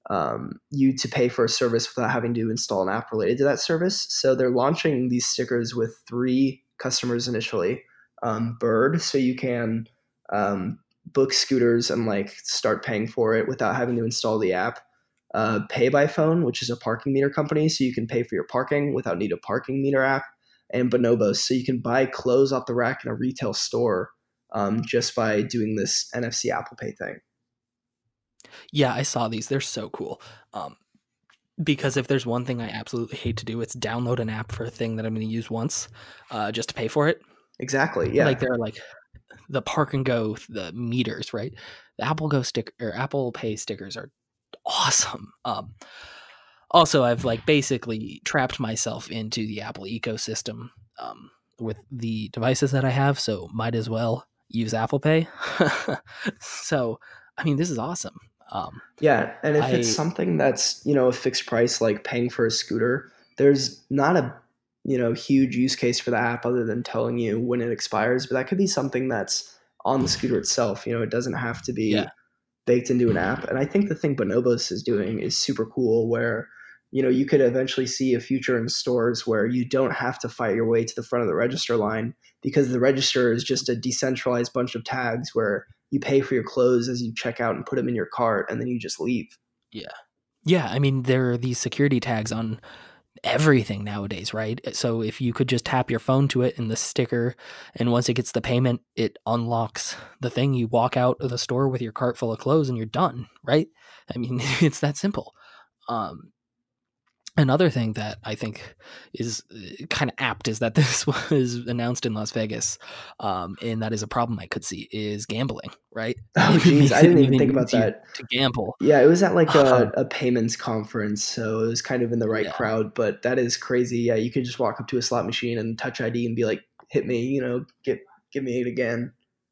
you to pay for a service without having to install an app related to that service. So they're launching these stickers with 3 customers initially. Bird, so you can book scooters and like start paying for it without having to install the app. Pay by Phone, which is a parking meter company, so you can pay for your parking without need a parking meter app. And Bonobos, so you can buy clothes off the rack in a retail store just by doing this NFC Apple Pay thing. Yeah, I saw these. They're so cool. Um, because if there's one thing I absolutely hate to do, it's download an app for a thing that I'm going to use once, just to pay for it. Exactly. Like Yeah. there are like the Park and Go, the meters, right? The Apple Go stick or Apple Pay stickers are awesome. Also, I've like basically trapped myself into the Apple ecosystem with the devices that I have, so might as well use Apple Pay. So, I mean, this is awesome. Yeah, and if it's I something that's, a fixed price like paying for a scooter, there's not a, huge use case for the app other than telling you when it expires, but that could be something that's on the scooter itself. It doesn't have to Yeah, be baked into an app. And I think the thing Bonobos is doing is super cool where, you could eventually see a future in stores where you don't have to fight your way to the front of the register line because the register is just a decentralized bunch of tags where you pay for your clothes as you check out and put them in your cart and then you just leave. yeah, yeah. I mean, there are these security tags on everything nowadays, right? So if you could just tap your phone to it and the sticker, and once it gets the payment, it unlocks the thing. You walk out of the store with your cart full of clothes and you're done, right? I mean, it's that simple. Um, Another thing that I think is kind of apt is that this was announced in Las Vegas, and that is a problem I could see is gambling. Right, Oh, it geez, I makes it didn't even even think about easier that. to gamble. Yeah, it was at like a, Um, a payments conference, so it was kind of in the right yeah, crowd, but that is crazy. Yeah, you could just walk up to a slot machine and touch ID and be like, hit me, give me it again.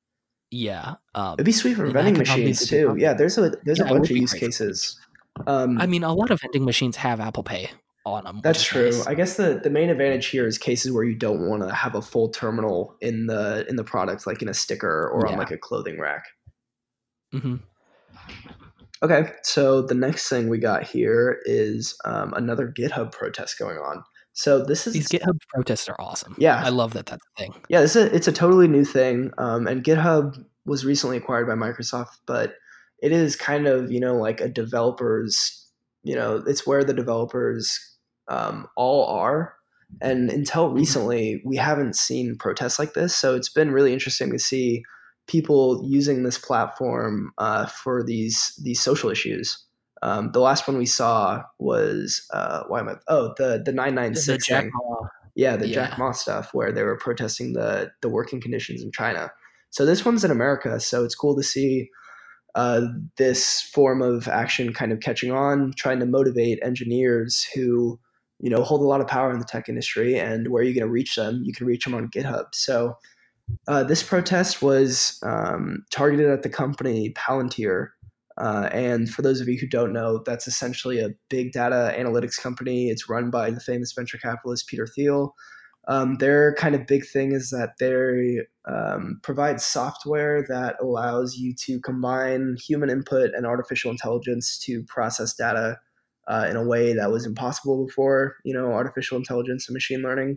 yeah, It'd be sweet for and that vending could machines obviously be a too. problem. Yeah, there's a Yeah, it bunch would of be use great for vending cases. machines. I Um, mean, a lot of vending machines have Apple Pay on them, which that's is true. nice. I guess the main advantage here is cases where you don't want to have a full terminal in the product, like in a sticker or on Yeah. like a clothing rack. Hmm. Okay, so the next thing we got here is another GitHub protest going on. So this These is GitHub protests are awesome. I yeah, love that that's a thing. yeah, it's a totally new thing. And GitHub was recently acquired by Microsoft, but it is kind of like a developers, it's where the developers all are. And until Mhm. recently, we haven't seen protests like this. So it's been really interesting to see people using this platform for these social issues. The last one we saw was why am I? Oh, the nine nine The six Jack thing. Ma. Yeah, the Jack Yeah. Ma stuff where they were protesting the working conditions in China. So this one's in America, so it's cool to see uh, this form of action kind of catching on, trying to motivate engineers who hold a lot of power in the tech industry. And where are you going to reach them? You can reach them on GitHub. So this protest was targeted at the company Palantir. And for those of you who don't know, that's essentially a big data analytics company. It's run by the famous venture capitalist Peter Thiel. Their kind of big thing is that they provide software that allows you to combine human input and artificial intelligence to process data in a way that was impossible before, artificial intelligence and machine learning.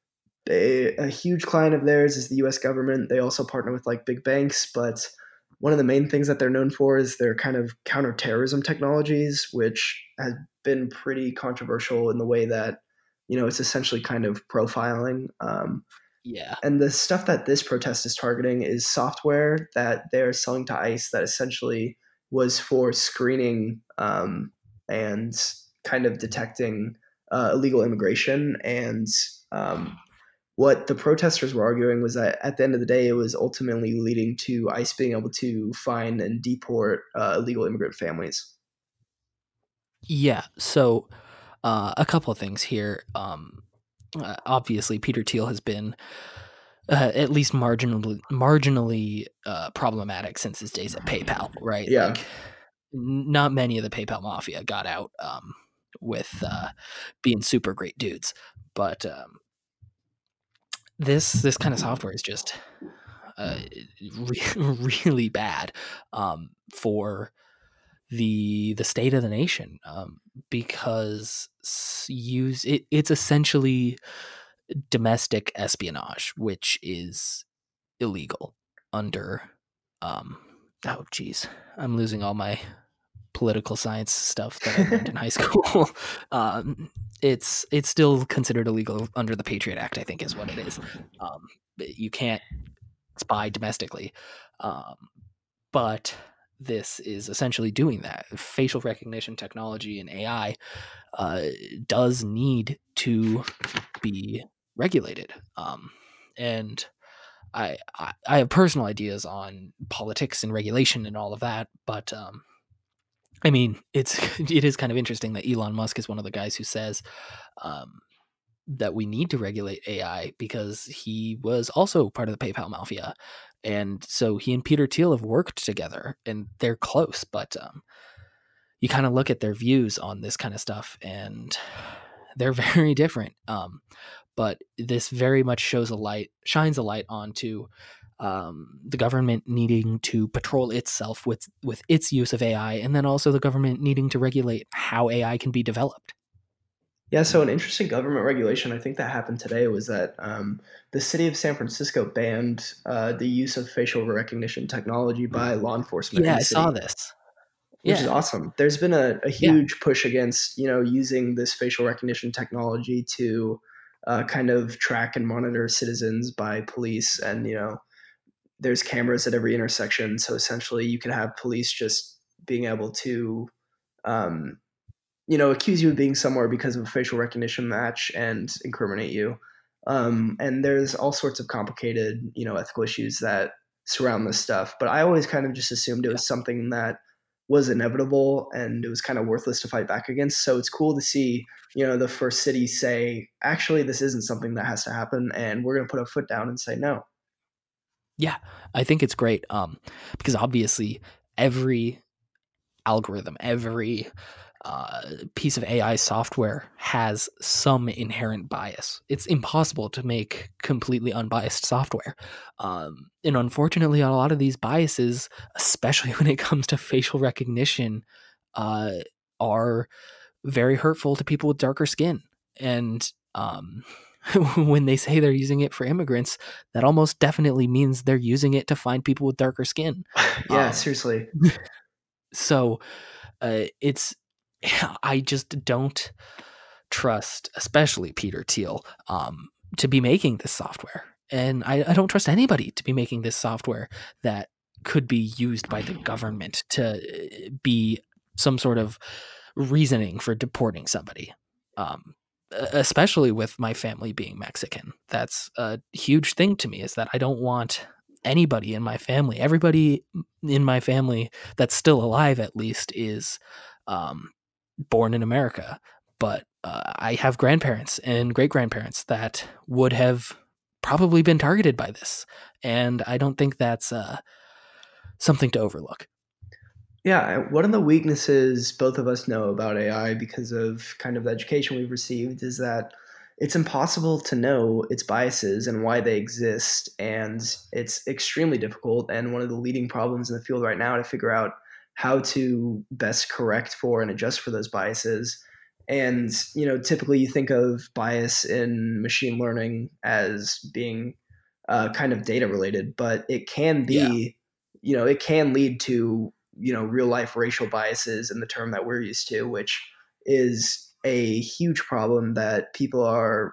A huge client of theirs is the U.S. government. They also partner with like big banks, but one of the main things that they're known for is their kind of counterterrorism technologies, which has been pretty controversial in the way that it's essentially kind of profiling. Yeah. And the stuff that this protest is targeting is software that they're selling to ICE that essentially was for screening and kind of detecting illegal immigration and um, what the protesters were arguing was that at the end of the day, it was ultimately leading to ICE being able to find and deport illegal immigrant families. Yeah. So, a couple of things here. Obviously, Peter Thiel has been at least marginally problematic since his days at PayPal, right? Yeah, Like, not many of the PayPal mafia got out with being super great dudes, but this kind of software is just uh, really bad for the state of the nation, because it's essentially domestic espionage, which is illegal under um oh geez, I'm losing all my political science stuff that I learned in high school. It's still considered illegal under the Patriot Act, I think is what it is. You can't spy domestically, um, but this is essentially doing that. Facial recognition technology and AI uh, does need to be regulated. And I have personal ideas on politics and regulation and all of that, but I mean, it is kind of interesting that Elon Musk is one of the guys who says um, that we need to regulate AI because he was also part of the PayPal mafia, and so he and Peter Thiel have worked together, and they're close. But you kind of look at their views on this kind of stuff, and they're very different. But this very much shines a light onto the government needing to patrol itself with its use of AI, and then also the government needing to regulate how AI can be developed. Yeah, so an interesting government regulation, I think that happened today, was that the city of San Francisco banned the use of facial recognition technology by law enforcement in Yeah, the I saw city, this. which is Yeah, awesome. There's been a yeah, huge push against, using this facial recognition technology to kind of track and monitor citizens by police. And, there's cameras at every intersection. So essentially, you can have police just being able to um, accuse you of being somewhere because of a facial recognition match and incriminate you. And there's all sorts of complicated, ethical issues that surround this stuff. But I always kind of just assumed it yeah. was something that was inevitable and it was kind of worthless to fight back against. So it's cool to see, the first city say, actually, this isn't something that has to happen, and we're going to put a foot down and say no. Yeah, I think it's great because obviously every algorithm, every piece of AI software has some inherent bias. It's impossible to make completely unbiased software. And unfortunately, a lot of these biases, especially when it comes to facial recognition, uh, are very hurtful to people with darker skin. And when they say they're using it for immigrants, that almost definitely means they're using it to find people with darker skin. Yeah, Um, seriously. so it's I just don't trust, especially Peter Thiel, to be making this software, and I don't trust anybody to be making this software that could be used by the government to be some sort of reasoning for deporting somebody. Um, Especially with my family being Mexican, that's a huge thing to me. Is that I don't want anybody in my family, everybody in my family that's still alive at least, is um, born in America. But I have grandparents and great grandparents that would have probably been targeted by this. And I don't think that's something to overlook. Yeah, one of the weaknesses both of us know about AI because of kind of the education we've received is that it's impossible to know its biases and why they exist. And it's extremely difficult and one of the leading problems in the field right now to figure out how to best correct for and adjust for those biases. And, typically you think of bias in machine learning as being kind of data related, but it can Yeah, be, it can lead to real life racial biases in the term that we're used to, which is a huge problem that people are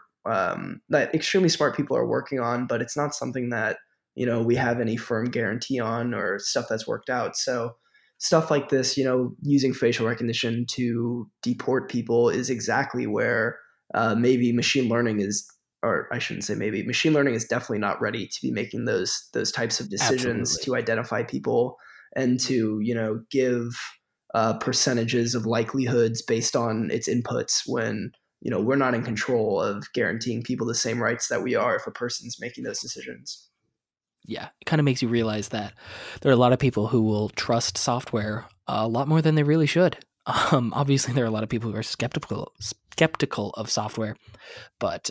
that extremely smart people are working on, but it's not something that we have any firm guarantee on or stuff that's worked out. So stuff like this, using facial recognition to deport people is exactly where maybe machine learning is, or I shouldn't say maybe, machine learning is definitely not ready to be making those types of decisions absolutely. to identify people and to give percentages of likelihoods based on its inputs when we're not in control of guaranteeing people the same rights that we are if a person's making those decisions. Yeah, it kind of makes you realize that there are a lot of people who will trust software a lot more than they really should. Obviously, there are a lot of people who are skeptical of software, but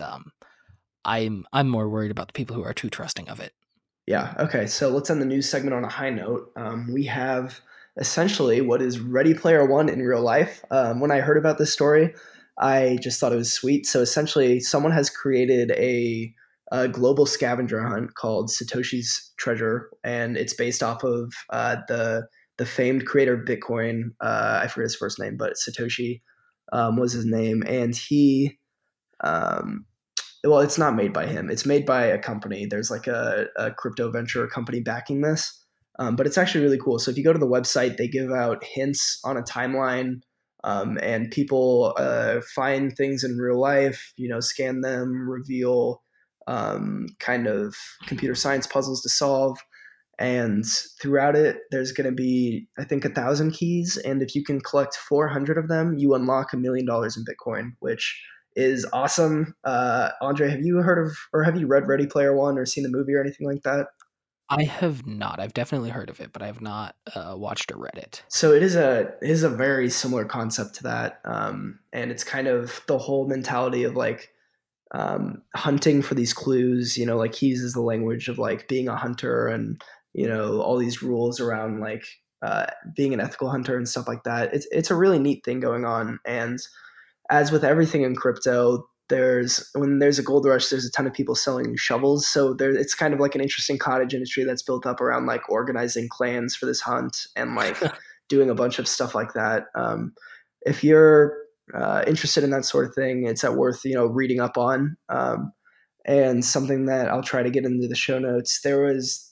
I'm more worried about the people who are too trusting of it. Yeah. Okay. So let's end the news segment on a high note. We have essentially what is Ready Player One in real life. When I heard about this story, I just thought it was sweet. So essentially, someone has created a global scavenger hunt called Satoshi's Treasure, and it's based off of the famed creator of Bitcoin. I forget his first name, but Satoshi was his name, and he um, well, it's not made by him. It's made by a company. There's like a crypto venture company backing this. But it's actually really cool. So if you go to the website, they give out hints on a timeline, and people find things in real life, scan them, reveal kind of computer science puzzles to solve. And throughout it, there's going to be, I think, 1,000 keys. And if you can collect 400 of them, you unlock $1 million in Bitcoin, which is awesome. Andre, have you heard of, or have you read Ready Player One or seen the movie or anything like that? I have not. I've definitely heard of it, but I have not watched or read it. So it is a very similar concept to that, and it's kind of the whole mentality of like hunting for these clues. Like he uses the language of like being a hunter, and all these rules around like being an ethical hunter and stuff like that. It's a really neat thing going on, and as with everything in crypto, when there's a gold rush, there's a ton of people selling shovels. So it's kind of like an interesting cottage industry that's built up around like organizing clans for this hunt and like doing a bunch of stuff like that. If you're interested in that sort of thing, it's worth reading up on. And something that I'll try to get into the show notes. There was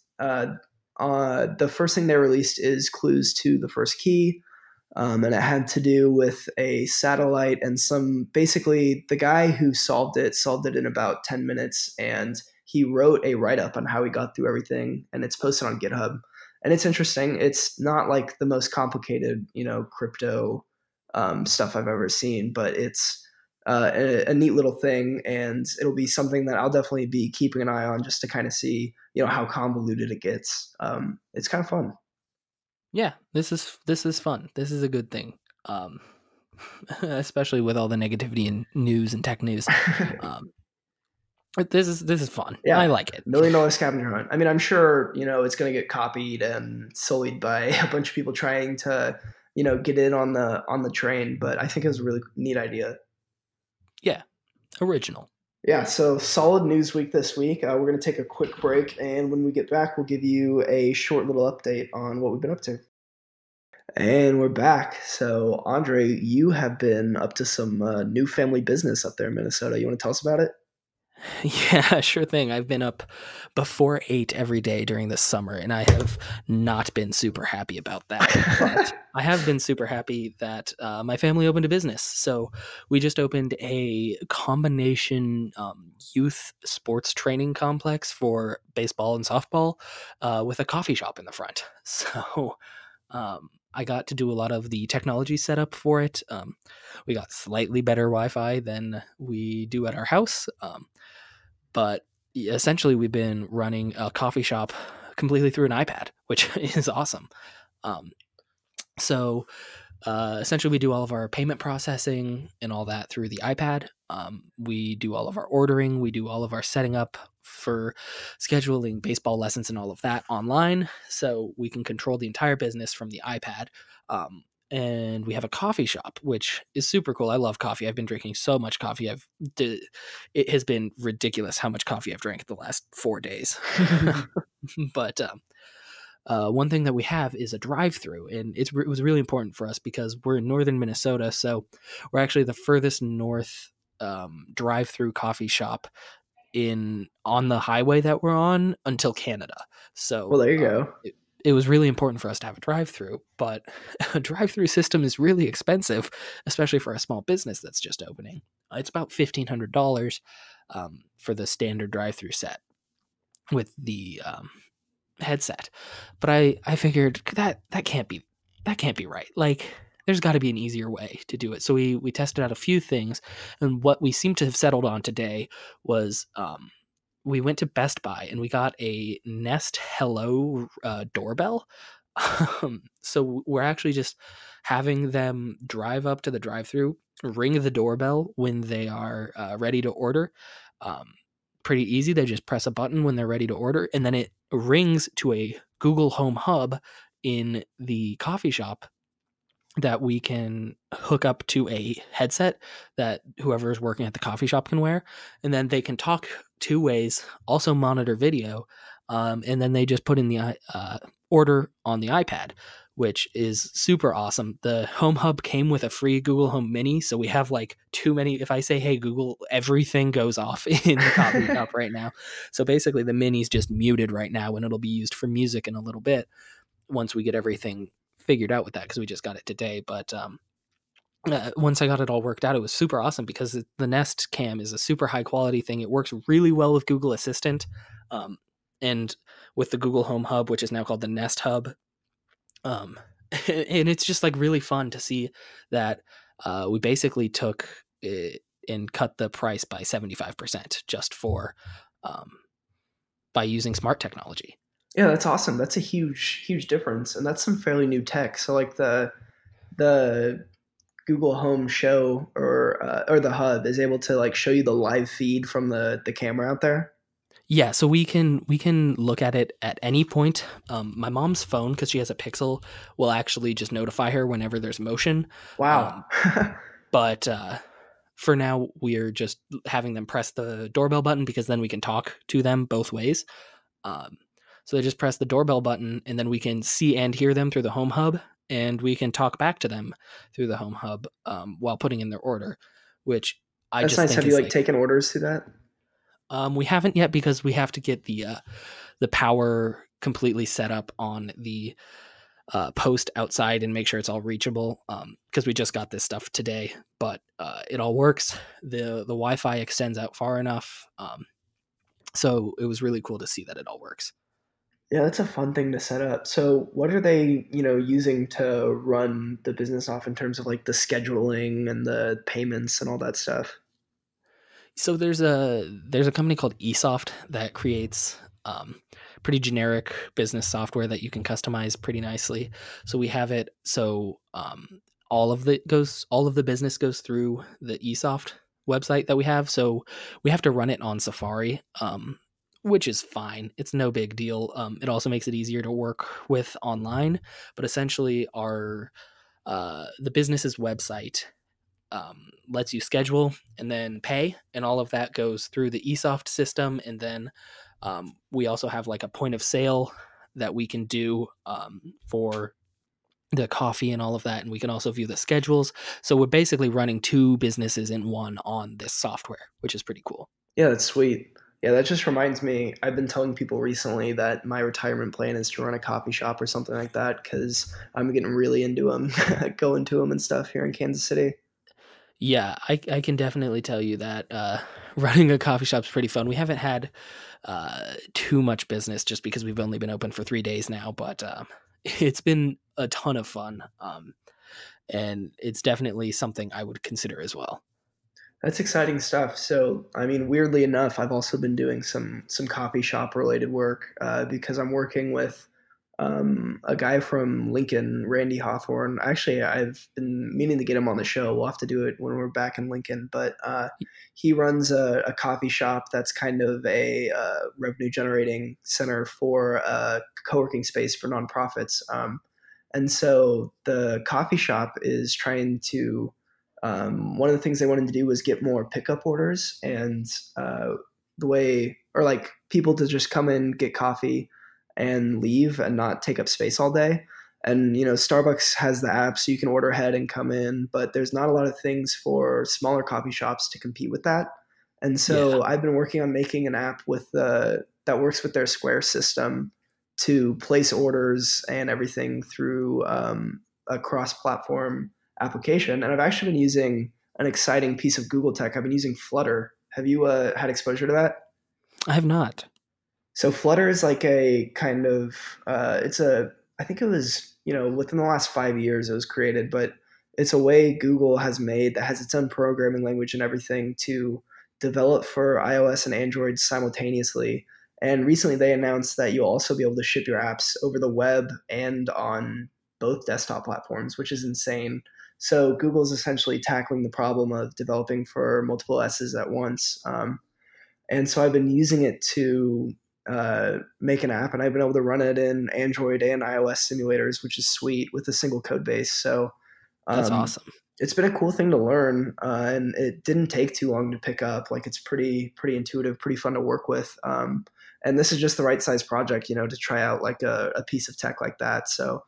the first thing they released is clues to the first key. And it had to do with a satellite and basically the guy who solved it in about 10 minutes. And he wrote a write up on how he got through everything. And it's posted on GitHub. And it's interesting. It's not like the most complicated, crypto stuff I've ever seen, but it's a neat little thing. And it'll be something that I'll definitely be keeping an eye on just to kind of see, how convoluted it gets. It's kind of fun. Yeah, this is fun. This is a good thing. Especially with all the negativity in news and tech news. This is fun. Yeah, I like it. $1 million scavenger hunt. I mean, I'm sure it's going to get copied and sullied by a bunch of people trying to get in on the train. But I think it was a really neat idea. Yeah, original. Yeah, so solid news week this week. We're going to take a quick break, and when we get back, we'll give you a short little update on what we've been up to. And we're back. So, Andre, you have been up to some new family business up there in Minnesota. You want to tell us about it? Yeah, sure thing. I've been up before 8 every day during the summer, and I have not been super happy about that. But I have been super happy that my family opened a business. So we just opened a combination youth sports training complex for baseball and softball with a coffee shop in the front. So I got to do a lot of the technology setup for it. We got slightly better Wi-Fi than we do at our house. But essentially, we've been running a coffee shop completely through an iPad, which is awesome. So essentially, we do all of our payment processing and all that through the iPad. We do all of our ordering. We do all of our setting up for scheduling baseball lessons and all of that online. So we can control the entire business from the iPad. And we have a coffee shop, which is super cool. I love coffee. I've been drinking so much coffee. It has been ridiculous how much coffee I've drank the last 4 days. But one thing that we have is a drive-through, and it was really important for us because we're in northern Minnesota, so we're actually the furthest north drive-through coffee shop on the highway that we're on until Canada. So well, there you go. It was really important for us to have a drive-through, but a drive-through system is really expensive, especially for a small business that's just opening. It's about $1,500 for the standard drive-through set with the headset. But I figured that can't be right. Like, there's got to be an easier way to do it. So we tested out a few things, and what we seem to have settled on today was we went to Best Buy and we got a Nest Hello doorbell. So we're actually just having them drive up to the drive-through, ring the doorbell when they are ready to order. Pretty easy. They just press a button when they're ready to order, and then it rings to a Google Home Hub in the coffee shop that we can hook up to a headset that whoever is working at the coffee shop can wear. And then they can talk two ways, also monitor video. and then they just put in the order on the iPad, which is super awesome. The Home Hub came with a free Google Home Mini, so we have like too many. If I say, "Hey Google," everything goes off in the coffee shop right now. So basically, the Mini's just muted right now, and it'll be used for music in a little bit once we get everything figured out with that, because we just got it today. But once I got it all worked out, it was super awesome because the Nest Cam is a super high quality thing. It works really well with Google Assistant, um, and with the Google Home Hub, which is now called the Nest Hub. Um, and it's just like really fun to see that we basically took it and cut the price by 75% just for um, by using smart technology. Yeah, that's awesome. That's a huge difference, and that's some fairly new tech. So like the Google Home Show or the Hub is able to like show you the live feed from the camera out there. Yeah, so we can look at it at any point. My mom's phone, because she has a Pixel, will actually just notify her whenever there's motion. Wow. Um, but for now, we're just having them press the doorbell button because then we can talk to them both ways. Um, so they just press the doorbell button, and then we can see and hear them through the Home Hub, and we can talk back to them through the Home Hub while putting in their order, which I That's just nice. think Have you is like like taken orders through that? we haven't yet because we have to get the power completely set up on the post outside and make sure it's all reachable. Because we just got this stuff today, but it all works. The Wi-Fi extends out far enough, so it was really cool to see that it all works. Yeah, that's a fun thing to set up. So, what are they, using to run the business off in terms of like the scheduling and the payments and all that stuff? So there's a company called eSoft that creates pretty generic business software that you can customize pretty nicely. So we have it so all of the business goes through the eSoft website that we have. So we have to run it on Safari, which is fine. It's no big deal. It also makes it easier to work with online. But essentially, our the business's website lets you schedule and then pay, and all of that goes through the eSoft system. And then we also have like a point of sale that we can do for the coffee and all of that, and we can also view the schedules. So we're basically running two businesses in one on this software, which is pretty cool. Yeah, that's sweet. Yeah, that just reminds me. I've been telling people recently that my retirement plan is to run a coffee shop or something like that because I'm getting really into them, going to them and stuff here in Kansas City. Yeah, I can definitely tell you that running a coffee shop's pretty fun. We haven't had too much business just because we've only been open for 3 days now, but it's been a ton of fun, and it's definitely something I would consider as well. That's exciting stuff. So, I mean, weirdly enough, I've also been doing some coffee shop related work because I'm working with a guy from Lincoln, Randy Hawthorne. Actually, I've been meaning to get him on the show. We'll have to do it when we're back in Lincoln. But he runs a coffee shop that's kind of a revenue generating center for a co-working space for nonprofits. And so the coffee shop is trying to one of the things they wanted to do was get more pickup orders and the way or like people to just come in, get coffee, and leave and not take up space all day. And Starbucks has the app so you can order ahead and come in, but there's not a lot of things for smaller coffee shops to compete with that. And Yeah, so I've been working on making an app with that works with their Square system to place orders and everything through a cross-platform application. And I've actually been using an exciting piece of Google tech. I've been using Flutter. Have you had exposure to that? I have not. So Flutter is like a kind of it's a I think it was within the last 5 years it was created, but it's a way Google has made that has its own programming language and everything to develop for iOS and Android simultaneously. And recently they announced that you'll also be able to ship your apps over the web and on both desktop platforms, which is insane. So Google's essentially tackling the problem of developing for multiple S's at once. And so I've been using it to make an app, and I've been able to run it in Android and iOS simulators, which is sweet with a single code base. So That's um, awesome. it's been a cool thing to learn, and it didn't take too long to pick up. Like it's pretty intuitive, pretty fun to work with. and this is just the right size project, to try out like a piece of tech like that. So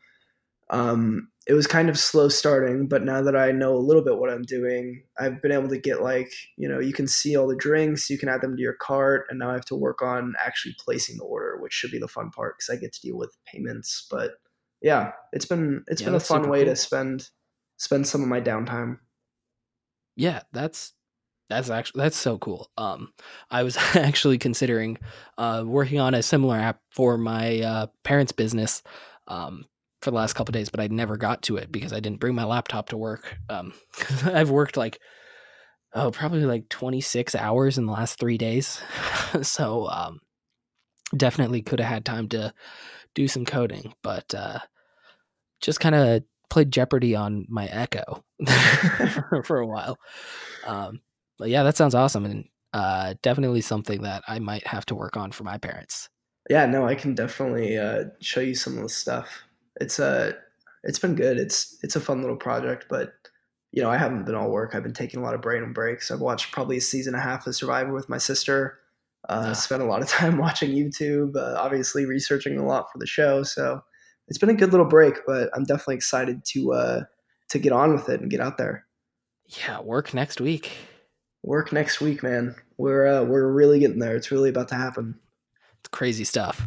it was kind of slow starting, but now that I know a little bit what I'm doing, I've been able to get like, you can see all the drinks, you can add them to your cart, and now I have to work on actually placing the order, which should be the fun part because I get to deal with payments. But yeah, it's been a fun way to spend some of my downtime. Yeah, that's so cool. I was actually considering working on a similar app for my parents' business for the last couple of days, but I never got to it because I didn't bring my laptop to work. I've worked like probably like 26 hours in the last 3 days, so definitely could have had time to do some coding, but just kind of played Jeopardy on my Echo for a while. But yeah, that sounds awesome, and definitely something that I might have to work on for my parents. Yeah, no, I can definitely show you some of the stuff. It's been good. It's a fun little project, but I haven't been all work. I've been taking a lot of brain breaks. I've watched probably a season and a half of Survivor with my sister. Spent a lot of time watching YouTube, obviously researching a lot for the show. So it's been a good little break, but I'm definitely excited to get on with it and get out there. Yeah, work next week. Work next week, man. We're really getting there. It's really about to happen. It's crazy stuff.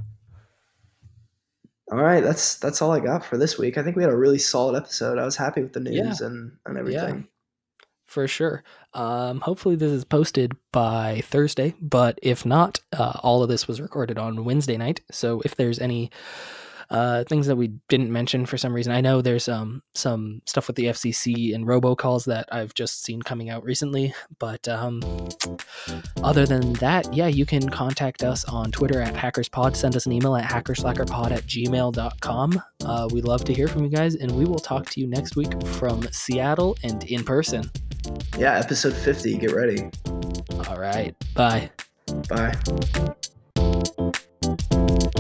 All right, that's all I got for this week. I think we had a really solid episode. I was happy with the news and everything. Yeah, for sure. Hopefully this is posted by Thursday, but if not, all of this was recorded on Wednesday night. So if there's any things that we didn't mention for some reason, I know there's some stuff with the FCC and robocalls that I've just seen coming out recently, but other than that, yeah, you can contact us on Twitter at HackersPod, send us an email at hackerslackerpod@gmail.com. We'd love to hear from you guys, and we will talk to you next week from Seattle and in person. Yeah, episode 50, get ready. All right, bye. Bye.